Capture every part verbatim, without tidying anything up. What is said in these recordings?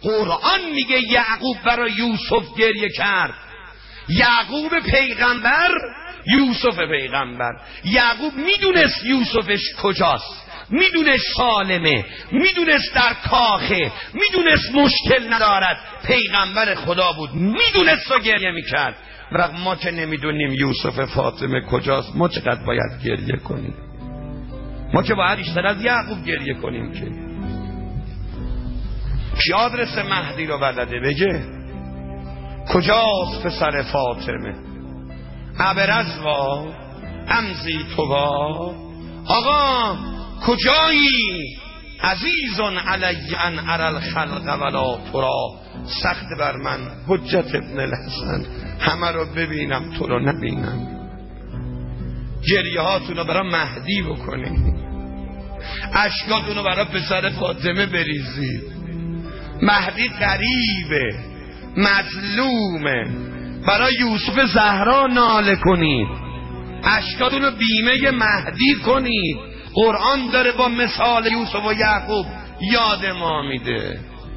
قرآن میگه یعقوب برای یوسف گریه کرد. یعقوب پیغمبر، یوسف پیغمبر. یعقوب میدونست یوسفش کجاست، میدونست سالمه، میدونست در کاخه، میدونست مشکل ندارد، پیغمبر خدا بود، میدونست و گریه میکرد. برای ما که نمیدونیم یوسف فاطمه کجاست، ما چقدر باید گریه کنیم؟ ما که باید بیشتر از یعقوب گریه کنیم. که کی آدرس مهدی رو بلده بگه؟ کجاست پسر فاطمه؟ ابرزوا امزی توبا. آقا کجایی؟ عزیزون علی ان ارى الخلق ولا ترا. سخت بر من حجت ابن الحسن همه رو ببینم تو رو نبینم. گریه هاتون رو برای مهدی بکنید، اشکاتون رو برای پسر فاطمه بریزید. مهدی غریبه، مظلومه. برای یوسف زهرا ناله کنید، اشکاتون رو بیمه مهدی کنید. قرآن داره با مثال یوسف و یعقوب یاد ما میده.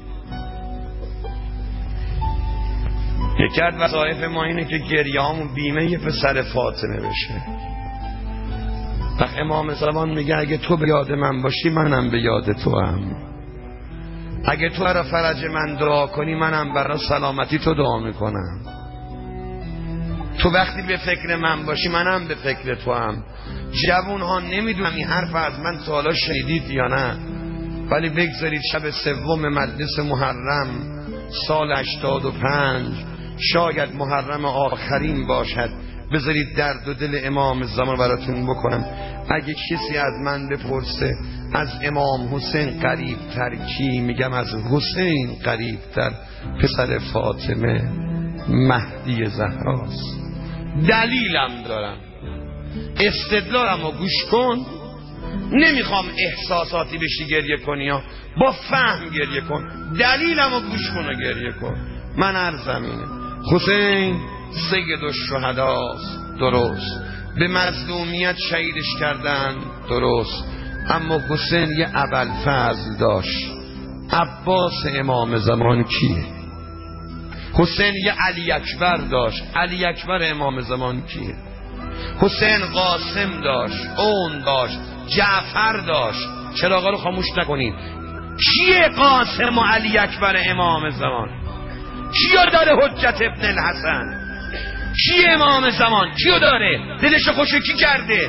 یکی از وظایف ما اینه که گریه‌هامون بیمه پسر فاطمه بشه. وقت امام زمان میگه اگه تو به یاد من باشی منم به یاد تو هم. اگه تو برای فرج من دعا کنی منم برای سلامتی تو دعا میکنم. تو وقتی به فکر من باشی منم به فکر تو هم. جوون ها نمیدونم این حرف از من تا حالا شنیدید یا نه، ولی بگذارید شب سوم مجلس محرم سال هشتاد و پنج، شاید محرم آخرین باشد، بذارید درد و دل امام زمان براتون بکنم. اگه کسی از من بپرسه از امام حسین قریب تر کی، میگم از حسین قریب تر پسر فاطمه مهدی زهراست. دلیلم دارم، استدلالم رو گوش کن. نمیخوام احساساتی بشی گریه کنی ها، با فهم گریه کن. دلیلم رو گوش کن و گریه کن. من عرضم اینه، حسین سید الشهداست، درست، به مظلومیت شهیدش کردن، درست، اما حسین یه ابوالفضل داشت. عباس امام زمان کیه؟ حسین یه علی اکبر داشت. علی اکبر امام زمان کیه؟ حسین قاسم داشت، اون داشت، جعفر داشت. چراغا رو خاموش نکنید. کیه قاسم و علی اکبر امام زمان؟ کیو داره حجت ابن الحسن؟ کیه امام زمان؟ کیو داره؟ دلش خوشو کی کرده؟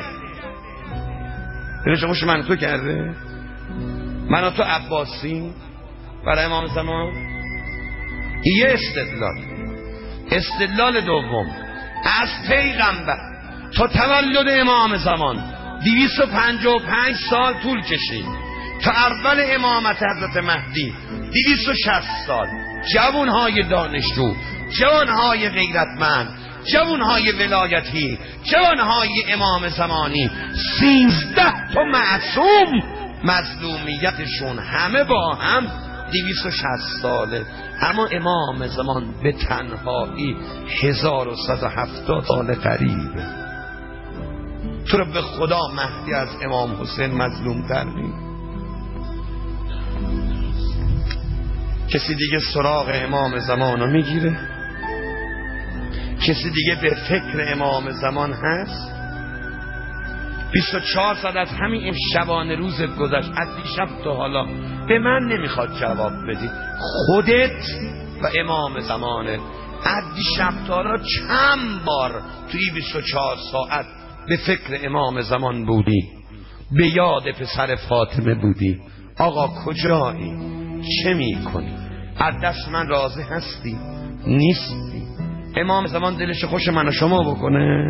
دلش خوش من تو کرده؟ من و تو عباسی برای امام زمان؟ یه استدلال. استدلال دوم، از پیغمبر تا تولد امام زمان دویست و پنجاه و پنج سال طول کشید. تا اول امامت حضرت مهدی دویست و شصت سال. جوانهای دانشجو، جوانهای غیرتمند، جوانهای ولایتی، جوانهای امام زمانی، سیزده تا معصوم مظلومیتشون همه با هم دویست و شصت ساله. اما امام زمان به تنهایی هزار و صد و هفتاد سال قریبه. تو رو به خدا مهدی از امام حسین مظلوم تر نی؟ کسی دیگه سراغ امام زمان رو میگیره؟ کسی دیگه به فکر امام زمان هست؟ بیست و چهار ساعت از همین شبانه روزت گذشت، از دیشب تا حالا به من نمیخواد جواب بدی. خودت و امام زمانه از دیشب تا حالا چند بار توی بیست و چهار ساعت به فکر امام زمان بودی؟ به یاد پسر فاطمه بودی؟ آقا کجایی؟ چه میکنی؟ از دست من راضی هستی؟ نیستی؟ امام زمان دلش خوش من و شما بکنه؟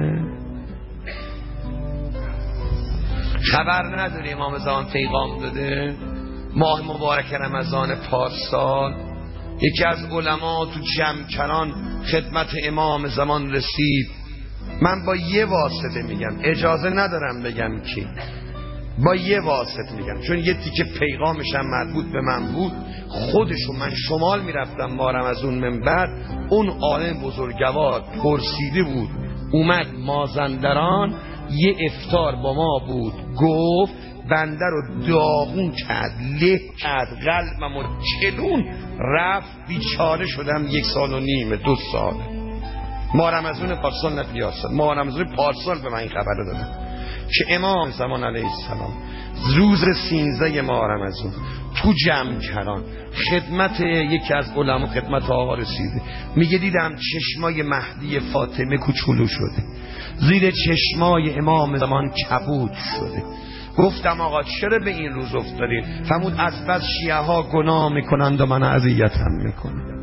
خبر نداری امام زمان پیغام داده؟ ماه مبارک رمضان پارسال یکی از علما تو جمکران خدمت امام زمان رسید. من با یه واسطه میگم، اجازه ندارم بگم کی، با یه واسطه میگم، چون یه تیکه پیغامش هم مربوط به من بود. خودشو من شمال میرفتم مارم از اون منبر، اون عالم بزرگوار پرسیده بود، اومد مازندران یه افطار با ما بود، گفت بنده رو داغون کرد، له کرد، قلبم و چلون رفت، بیچاره شدم. یک سال و نیمه، دو سال. ماه رمضان پارسال، نه پیاسال، ماه رمضان پارسال به من این خبر رو دادن که امام زمان علیه السلام روز سینزده ماه رمضان تو جمکران خدمت یکی از علما، خدمت آقا رسیده، میگه دیدم چشمای مهدی فاطمه کوچولو شده، زیر چشمای امام زمان کبود شده. گفتم آقا چرا به این روز افتادید؟ فرمود از بس شیعه ها گناه میکنند و من اذیتم میکنم.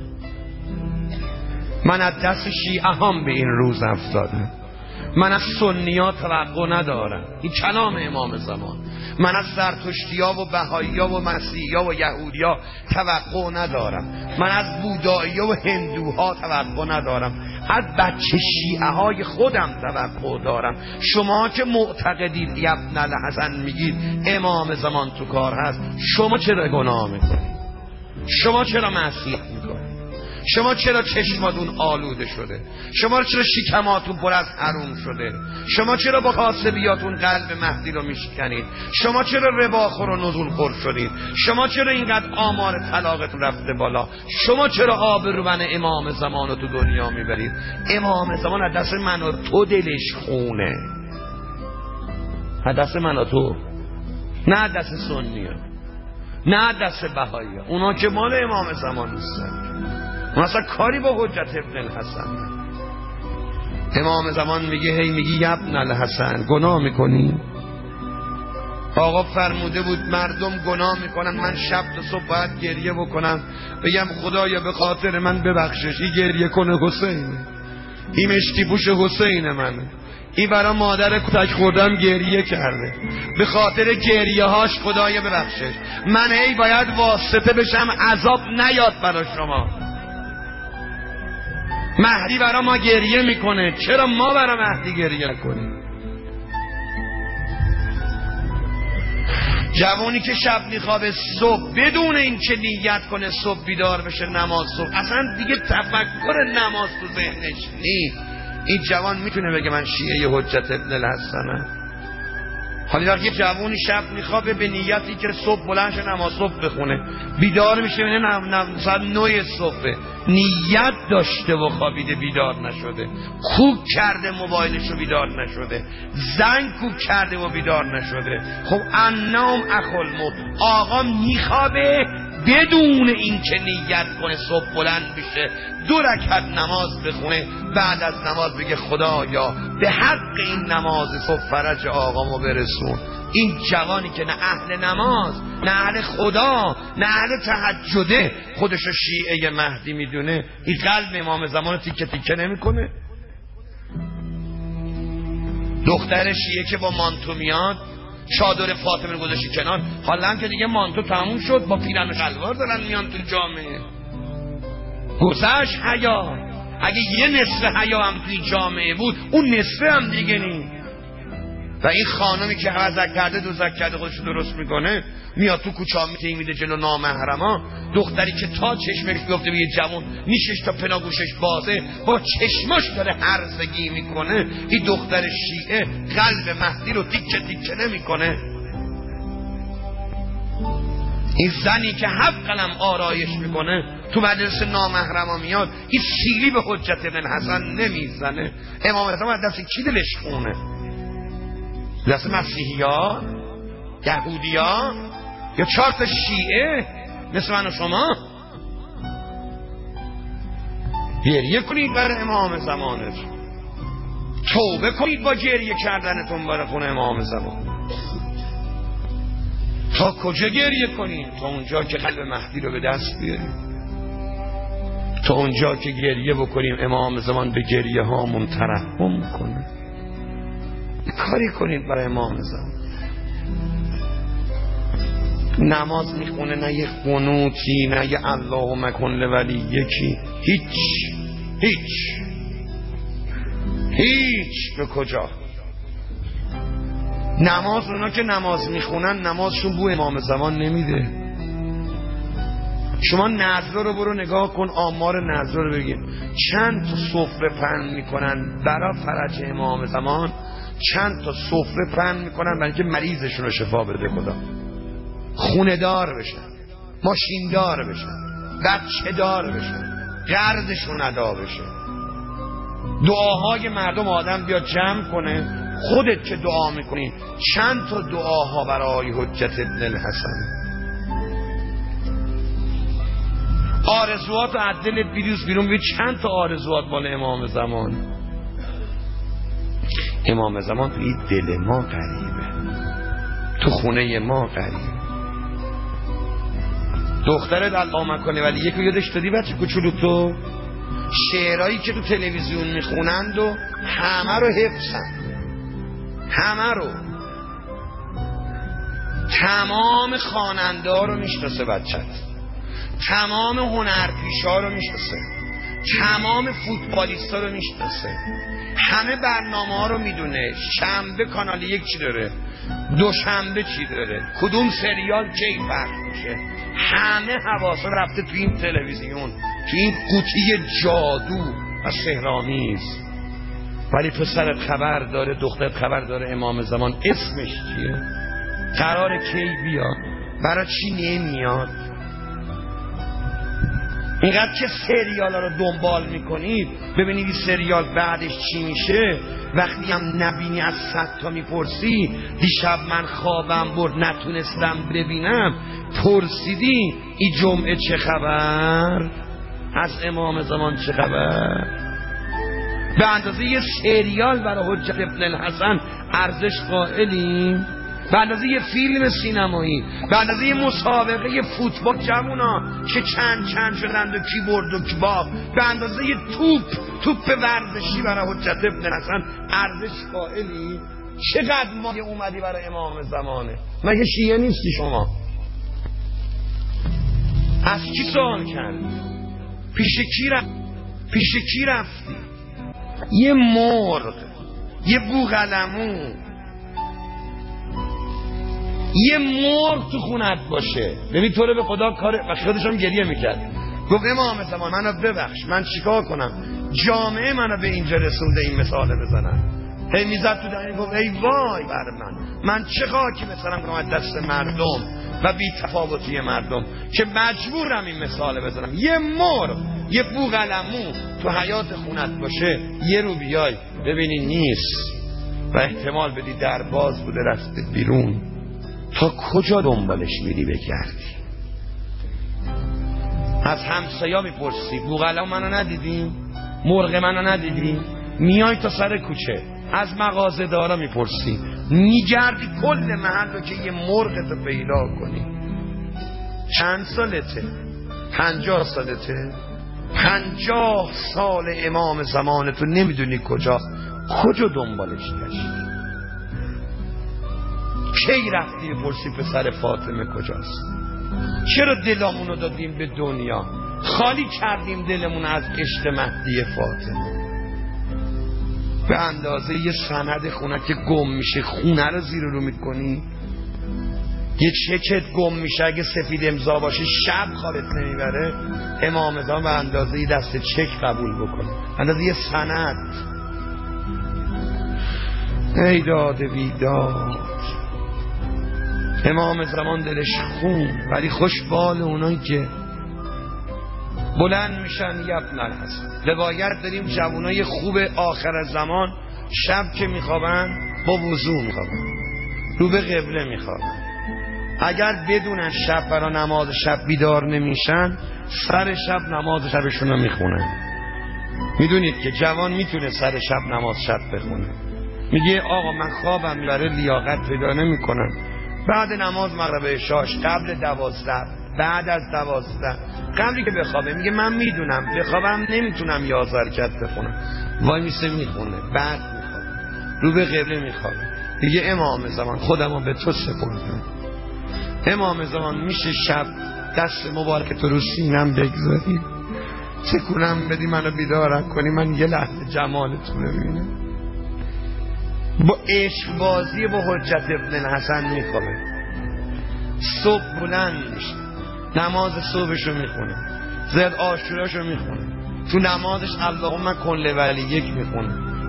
من از دست شیعه هم به این روز افتادم. من از سنی ها توقع ندارم. این کلام امام زمان. من از زرتشتی ها و بهایی ها و مسیحی ها و یهودی ها توقع ندارم. من از بودایی ها و هندوها توقع ندارم. از بچه شیعه های خودم توقع دارم. شما که معتقدید ابن الحسن میگید امام زمان تو کار هست، شما چرا گناه میکنید؟ شما چرا معصیت میکنید؟ شما چرا چشماتون آلوده شده؟ شما چرا شکماتون پر از حروم شده؟ شما چرا با کاسبیاتون قلب مهدی رو میشکنید؟ شما چرا رباخور و نزول خور شدید؟ شما چرا اینقدر آمار طلاقتون رفته بالا؟ شما چرا آبرومن امام زمان رو تو دنیا میبرید؟ امام زمان از دست من و تو دلش خونه، از دست من و تو، نه از دست سنی ها، نه از دست بهایی ها. اونا که مال امام زمان نیستن، من اصلا کاری با حجت ابن الحسن. امام زمان میگه هی میگی ابن الحسن گناه میکنی؟ آقا فرموده بود مردم گناه میکنن، من شب تا صبح باید گریه بکنم بگم خدایا به خاطر من ببخشش. این گریه کنه حسینه، این مشتی پوش حسین منه، این برای مادر کتک خوردم گریه کرده، به خاطر گریه هاش خدایا ببخشش. من هی باید واسطه بشم عذاب نیاد برای شما. مهدی برای ما گریه میکنه، چرا ما برای مهدی گریه کنیم؟ جوانی که شب میخوابه صبح بدون این که نیت کنه صبح بیدار بشه نماز صبح، اصلا دیگه تفکر نماز تو ذهنش نیست، این جوان میتونه بگه من شیعه حجت ابن الحسنم؟ حالا وقتی جوانی شب میخوابه به نیتی که صبح بلند شه نماز صبح بخونه، بیدار میشه ببینه نم ساعت نه صبح، نیت داشته و خوابیده بیدار نشده، کوک کرده موبایلشو بیدار نشده، زنگ کوک کرده و بیدار نشده. خب النوم اخو الموت، آقا میخوابه بدون این که نیت کنه صبح بلند بشه دو رکعت نماز بخونه، بعد از نماز بگه خدایا به حق این نماز صبح فرج آقامو برسون. این جوانی که نه اهل نماز، نه اهل خدا، نه اهل تهجده، خودشو شیعه مهدی میدونه، این قلب امام زمان تیکه تیکه نمیکنه؟ دختر شیعه که با مانتو میاد، چادر فاطمه رو گذاشتی کنار، حالا هم که دیگه مانتو تموم شد، با پیرن و شلوار دارن میان تو جامعه. گذشت حیا، اگه یه نصف حیا هم توی جامعه بود، اون نصف هم دیگه نیم. و این خانمی که وزک کرده دوزک کرده خودش درست میکنه، میاد تو کوچه میته میده جلو نامحرما. دختری که تا چشمش بیفته به یه جوان نیشش تا پناگوشش بازه، با چشماش داره هرزگی میکنه. این دختر شیعه قلب مهدی رو تیکه تیکه نمیکنه؟ این زنی که هفت قلم آرایش میکنه تو مجلس نامحرما میاد، این شیلی به حجت ابن حسن نمیزنه. امام زمان دست کی دلش خونه؟ دست مسیحی ها، یهودی ها، یا چهار تا شیعه مثل من و شما؟ گریه کنید برای امام زمانت، توبه کنید با گریه کردنتون برای خون امام زمان. تا کجا گریه کنید؟ تا اونجا که قلب مهدی رو به دست بیاریم، تا اونجا که گریه بکنیم امام زمان به گریه هامون ترحم کنه. کاری کنید برای امام زمان. نماز میخونه نه یه قنوتی، نه یه اللهم کن لولی یکی، هیچ هیچ هیچ. به کجا؟ نماز اونا که نماز میخونن نمازشون بو امام زمان نمیده. شما نذر رو برو نگاه کن، آمار نذر رو بگیر، چند تا سفره پهن میکنن برای فرج امام زمان، چند تا سفره پهن میکنن برای اینکه مریضشون رو شفا بده خدا، خونه دار بشن، ماشین دار بشن، بچه دار بشن، قرضشون ادا بشه. دعاهای مردم آدم بیاد جمع کنه، خودت که دعا میکنی چند تا دعاها برای حجت ابن الحسن. آرزوات و عدل بیروز بیرون بید، چند تا آرزوات مال امام زمان. امام زمان توی دل ما قریبه، تو خونه ما قریبه. دخترت علامه کنه ولی یکی یادش دادی بچه کوچولو تو شعرهایی که تو تلویزیون میخونند و همه رو حفظن، همه رو، تمام خواننده ها رو میشناسه بچت، تمام هنرپیشه ها رو میشناسه، تمام فوتبالیست ها رو میشناسه، همه برنامه ها رو میدونه. شنبه کانال یک چی داره، دوشنبه چی داره، کدوم سریال کی پخش میشه، همه حواسا رفته تو این تلویزیون، تو این قوطی جادو و سحرآمیز. ولی پسرت خبر داره، دخترت خبر داره امام زمان اسمش چیه، قرار کی بیاد، برای چی نمیاد. اینقدر که سریال ها رو دنبال میکنید ببینید این سریال بعدش چی میشه. وقتی هم نبینی از صد تا میپرسی، دیشب من خوابم برد نتونستم ببینم، پرسیدی این جمعه چه خبر، از امام زمان چه خبر. به اندازه یه سریال برای حجت ابن الحسن ارزش قائلیم، به اندازه یه فیلم سینمایی، به اندازه یه مسابقه فوتبال جوونا که چند چند شدند و کی برد و کی باخت، به اندازه یه توپ توپ ورزشی برای حجت ابن الحسن ارزش قائلی. چقدر ما اومدی برای امام زمانه؟ مگه شیعه نیستی شما؟ از کی سوال کردی؟ پیش کی رفت؟ پیش کی رفتی؟ یه مرغ، یه بوقلمون، یه مرغ تو خونت باشه، ببین تو رو به خدا کار. و خودش هم گریه میکرد، گفت امام زمان منو ببخش، من چیکار کنم، جامعه منو به اینجا رسونده این مثاله بزنم. هی میزد تو دهنی گفت ای وای بر من، من چه خاکی مثلا کنم دست مردم و بی تفاوتی مردم که مجبورم این مثاله بزنم. یه مرغ، یه بوقلمون تو حیات خونت باشه، یه رو بیای ببینی نیست و احتمال بدی در باز بوده رفته بیرون، تا کجا دنبالش میری بگردی؟ از همسایا میپرسی بوقلمون منو ندیدیم، مرغ منو ندیدیم، میای تا سر کوچه از مغازه دارا میپرسی، میگردی کل محل رو که یه مرغ تو پیدا کنی. چند سالته؟ پنجاه سالته؟ پنجاه سال امام زمان تو نمیدونی کجاست، کجا دنبالش گشتی؟ کی رفتی بپرسی پسر فاطمه کجاست؟ چرا دلمونو دادیم به دنیا، خالی کردیم دلمون از عشق مهدی فاطمه؟ به اندازه یه سند خونه که گم میشه خونه رو زیر رو میکنی، یه چکت گم میشه اگه سفید امضا باشه شب خوابت نمیبره، امام زمان به اندازه یه دست چک قبول بکنه، اندازه یه سند. ای داد بیداد، امام زمان دلش خون، ولی خوش بال اونایی که بلند میشن. ابن الحسن روایت داریم جوانای خوب آخر زمان شب که میخوابن با وضو میخوابن، رو به قبله میخوابن. اگر بدونن شب برای نماز شب بیدار نمیشن، سر شب نماز شبشون رو میخونن. میدونید که جوان میتونه سر شب نماز شب بخونه، میگه آقا من خوابم میبره لیاقت پیدا نمیکنم، بعد نماز مغرب عشاش، قبل دوازده، بعد از دوازده، قبلی که بخوابه میگه من میدونم بخوابم نمیتونم یازده رکعت بخونم، وای میسه میخونه، بعد میخوابه، رو به قبله میخوابه. میگه امام زمان خودمو به تو سپردم. امام زمان میشه شب دست مبارک تو رو سینم بگذاری، تکونم بدی منو بیدارم کنی، من یه لحظه جمالتون رو ببینم. با عشق بازی با حجت ابن الحسن میخوابه، صبح بلند میشه، نماز صبحشو میخونه، زد عاشوراشو میخونه، تو نمازش اللهم کن ولی یک میخونه،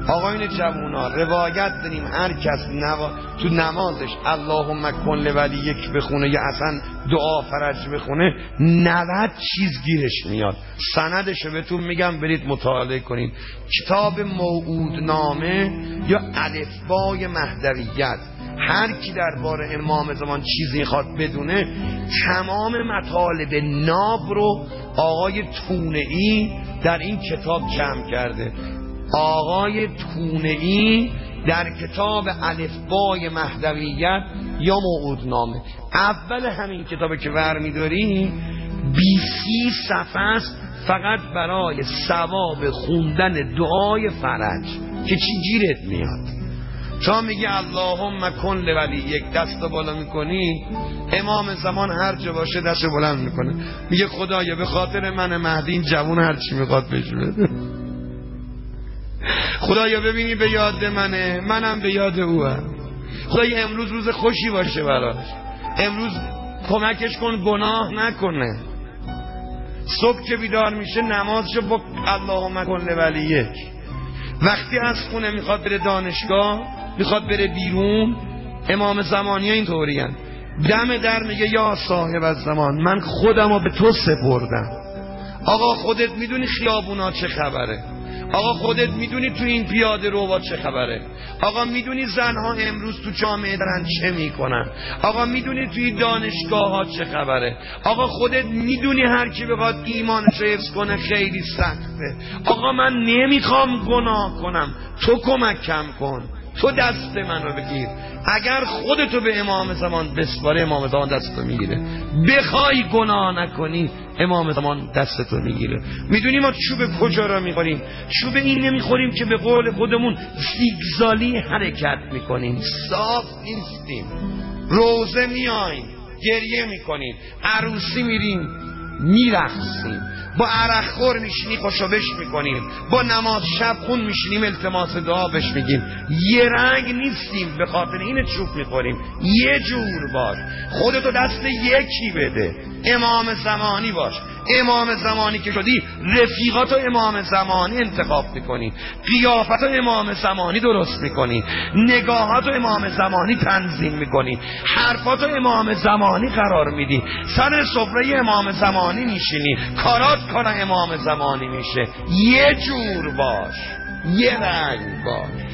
آقایون جوونا روایت داریم هر کس نوا... تو نمازش اللهم کن لولیک بخونه یا اصلا دعا فرج بخونه نود چیز گیرش میاد. سندشو بهتون میگم برید مطالعه کنید. کتاب موعودنامه یا الفبای مهدویت، هر کی درباره امام زمان چیزی میخواد بدونه تمام مطالب ناب رو آقای تونئی در این کتاب جمع کرده. آقای تونئی در کتاب الفبای مهدویت یا موعودنامه، اول همین کتابی که برمی‌داری بیسی صفحه است فقط برای ثواب خوندن دعای فرج که چی گیرت میاد. تا میگی اللهم کن لولی یک دست بالا میکنی، امام زمان هر جا باشه دست بلند میکنه میگه خدایا به خاطر من مهدی این جوون هر چی میخواد بهش بده. خدایا ببینی به یاد منه، منم به یاد اوام. خدایا امروز روز خوشی باشه براش، امروز کمکش کن گناه نکنه. صبح که بیدار میشه نمازشو با اللهم کن لولیک. وقتی از خونه میخواد بره دانشگاه، میخواد بره بیرون، امام زمانی ها این طوری هن. دم در میگه یا صاحب از زمان من خودم رو به تو سپردم. آقا خودت میدونی خیابونا چه خبره، آقا خودت میدونی تو این پیاده روها چه خبره، آقا میدونی زنها امروز تو جامعه دارن چه میکنن، آقا میدونی توی دانشگاه ها چه خبره، آقا خودت میدونی هر کی بخواد ایمانش رو حفظ کنه خیلی سخته. آقا من نمیخوام گناه کنم، تو کمکم کن، تو دست من رو بگیر. اگر خودتو به امام زمان بسپاره امام زمان دستتو میگیره، بخوای گناه نکنی امام زمان دستتو میگیره. میدونی ما چوب کجا را میخوریم؟ چوب این نمیخوریم که به قول خودمون زیگزالی حرکت میکنیم، صاف نیستیم. روزه میاییم گریه میکنیم، عروسی میریم میرقصیم، با عرق خور میشینی خوشوبش میکنیم، با نماز شب خون میشینیم التماس دعا بش میگیم. یه رنگ نیستیم، به خاطر این چوب میخوریم. یه جور باش، خودتو دست یکی بده، امام زمانی باش. امام زمانی که شدی رفیقاتو امام زمانی انتخاب میکنی، قیافتو امام زمانی درست میکنی، نگاهاتو امام زمانی تنظیم میکنی، حرفاتو امام زمانی قرار میدی، سر سفره امام زمانی میشینی، کارات کار امام زمانی میشه. یه جور باش، یه رنگ باش.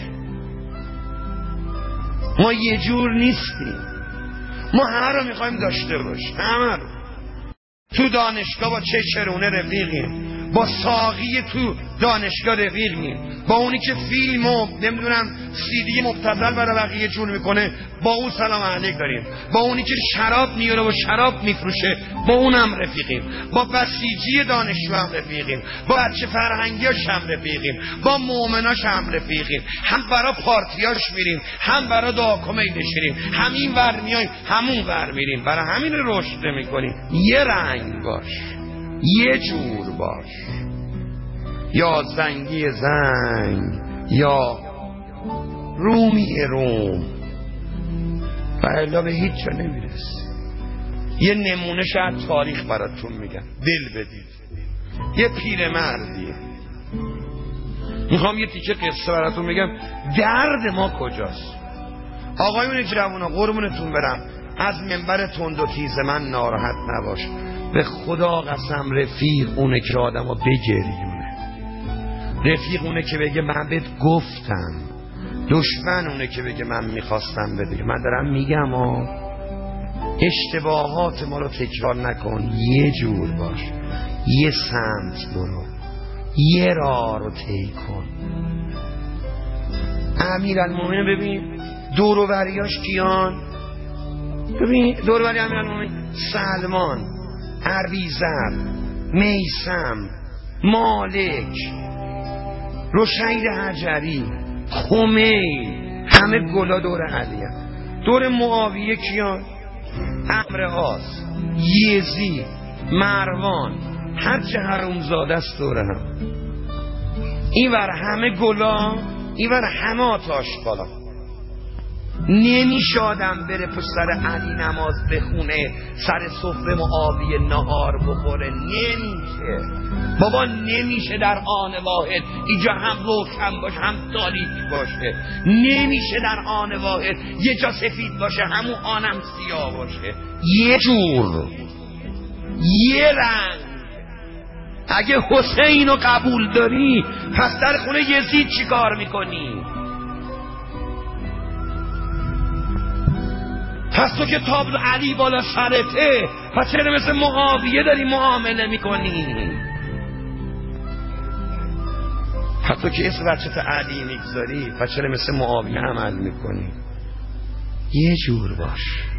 ما یه جور نیستیم، ما همه رو میخوایم داشته باشیم، همه رو. تو دانشگاه با چه چرونه رفیقیم، با ساقی تو دانشگاه رفیقیم، با اونی که فیلم و نمیدونم سیدی مبتذل برای بقیه جور میکنه با اون سلام علیک داریم، با اونی که شراب میاره و شراب میفروشه با اونم رفیقیم، با بسیجی دانشجو هم رفیقیم، با بچه فرهنگیاش هم رفیقیم، با مؤمناش هم رفیقیم. هم برای پارتیاش میریم، هم برای دعا کمیلش میریم، هم این ور میایم همون ور میریم. برای همین رشد میکنیم. یه رنگ باش، یه جور باش، یا زنگی زنگ یا رومی روم، و الا به هیچ جا نمیرسی. یه نمونه شاید تاریخ براتون میگم، دل بدید. یه پیر مردیه، میخوام یه تیکه قصه براتون میگم درد ما کجاست. آقایون جوونا قربونتون برم، از منبر تند و تیز من ناراحت نباش. به خدا قسم رفیق اونه که آدمو بگریونه، رفیق اونه که بگه من بهت گفتم، دشمن اونه که بگه من میخواستم بده. من دارم میگم ها، اشتباهات ما رو تکرار نکن، یه جور باش، یه سمت برو، یه راه رو طی کن. امیرالمومنین ببین دور و بریاش کیان؟ ببین دور و بری امیرالمومنین سلمان، ابوذر، میثم، مالک، روشید حجری، خمین، همه گلا دور علی هم. دور معاویه کیان؟ عمرو عاص، یزید، مروان، هر چه حرومزاده است دور هم. این ور همه گلا، این ور همه آتاش بالا. نمیشه آدم بره پشت سر علی نماز بخونه، سر سفره معاویه نهار بخوره، نمیشه. بابا نمیشه در آن واحد اینجا هم روشن باشه هم تاریک باشه، نمیشه در آن واحد یه جا سفید باشه همون آنم سیاه باشه. یه جور، یه رنگ. اگه حسین رو قبول داری پس در خونه یزید چی کار میکنی؟ پس تو که تابلو علی بالا سرته، پس چرا مثل معاویه داری معامله میکنی؟ حتی که اسم بچت علی میگذاری پس چرا مثل معاویه عمل میکنی؟ یه جور باش.